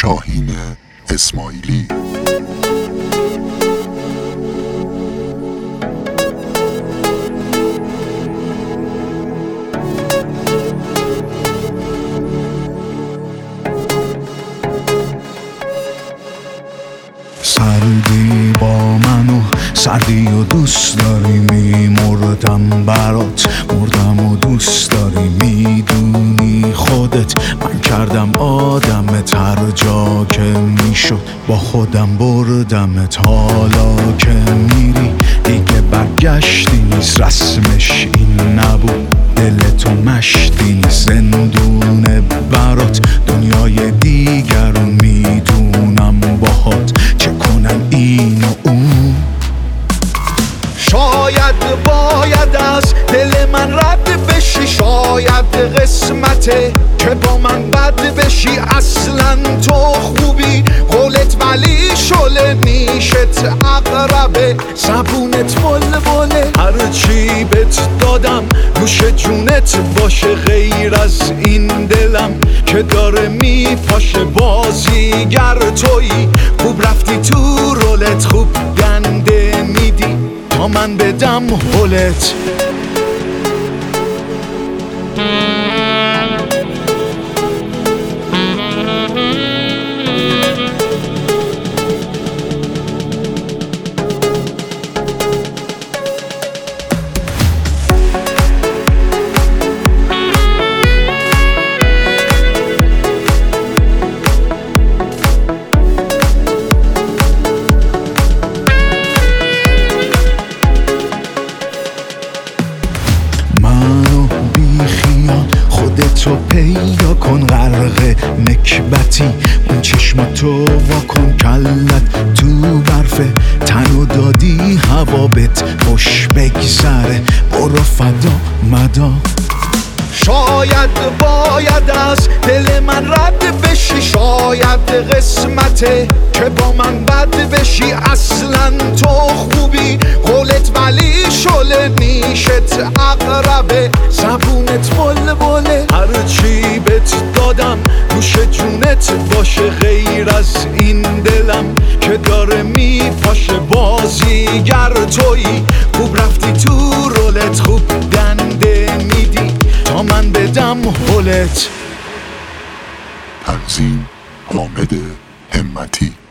شاهین اسماعیلی. سردی با منو سردی و دوست داری، میمردم برات مردم و دوست داری، میدونی خودت من کردم آدمت، هر جا که میشد با خودم بردمت، حالا که میری دیگه برگشتی نیست، رسمش این نبود دلتو مشتی نیست، زندونه برات دنیای دیگر رو میدونم باهات چه کنن این و اون. شاید باید از دل من رد بشی، شاید قسمته که با من بد بشی، اصلا تو خوبی قولت ولی شله نیشت اقربه، زبونت بلبله، هرچی بهت دادم گوش جونت باشه، غیر از این دلم که داره میپاشه، بازیگر تویی خوب رفتی تو رولت، خوب دنده میدی تا من بدم هولت. خودتو پیدا کن غرق نکبتی، اون چشماتو واکن کلت تو برفه، تنو دادی هوا بهت خوش بگذره، برو فدا مدا. شاید باید از دل من رد بشی، شاید قسمته که با من بد بشی، اصلا تو خوبی قولت ولی شله نیشت اقربه، زبونت بلبله، هرچی بهت دادم گوش جونت باشه، غیر از این دلم که داره میپاشه، بازیگر تویی خوب رفتی تو رولت، خوب دنده میدی تا من بدم هولت. تنظیم حامد همتی.